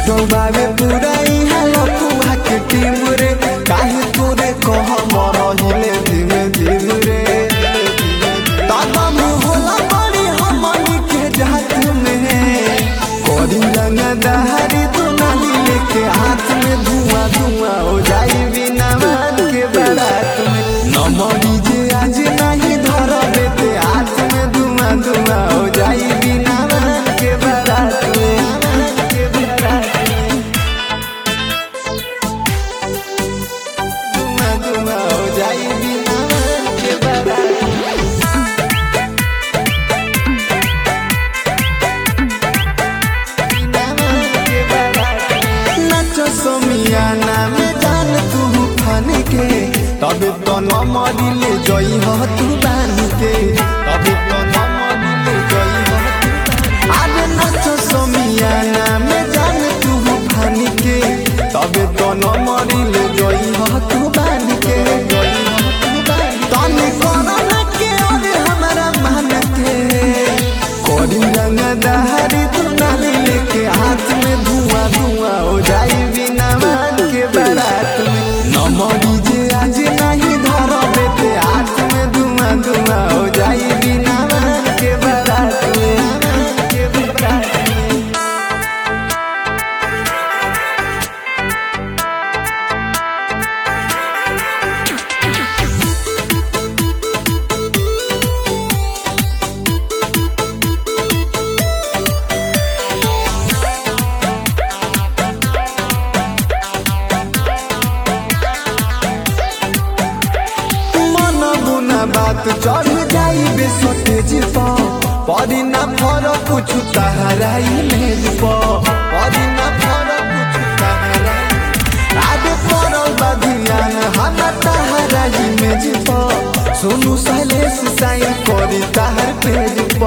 जुटो बाबे पूरा इहा लपुआ के टीम रे काहे तोरे कह मरहिले धीमे धीमे रे दादा होला बड़ी हमनी के जात में कोरी रंग दहरी तो नाली लेके हाथ में धुआं धुआं हो जाई बिना मान के बारात में नमरी जे आज नहीं धरबे ते हाथ में धुआं धुआं हो जाई बिना मान के बारात में सोमियाना में जान तू फन के तबे तो न मरिले जई हो तू बान के तबे तो न मरिले जई हो तू आगे नाचो सोमियाना में जान तू फन के तबे तो न मरिले जई हो तू बान के जई हो तू बान तने कोरोना के और हमारा मान के कोरी रंग दहरी तू नाली लेके हाथ में धुआं धुआं हो जाई बारात में नमरी जे आज नहीं धरबे ते हाथ में धुआं धुआं हो जाई बिना मान के बारात में बात चढ़ जाई बेसोटेज परी ना फरक कुछ तहराई मेज परी ना फरक कुछ तहराई आगे पड़ल बधियान हम तहराई मेज सोनू शैलेश साइन करी तहर पेज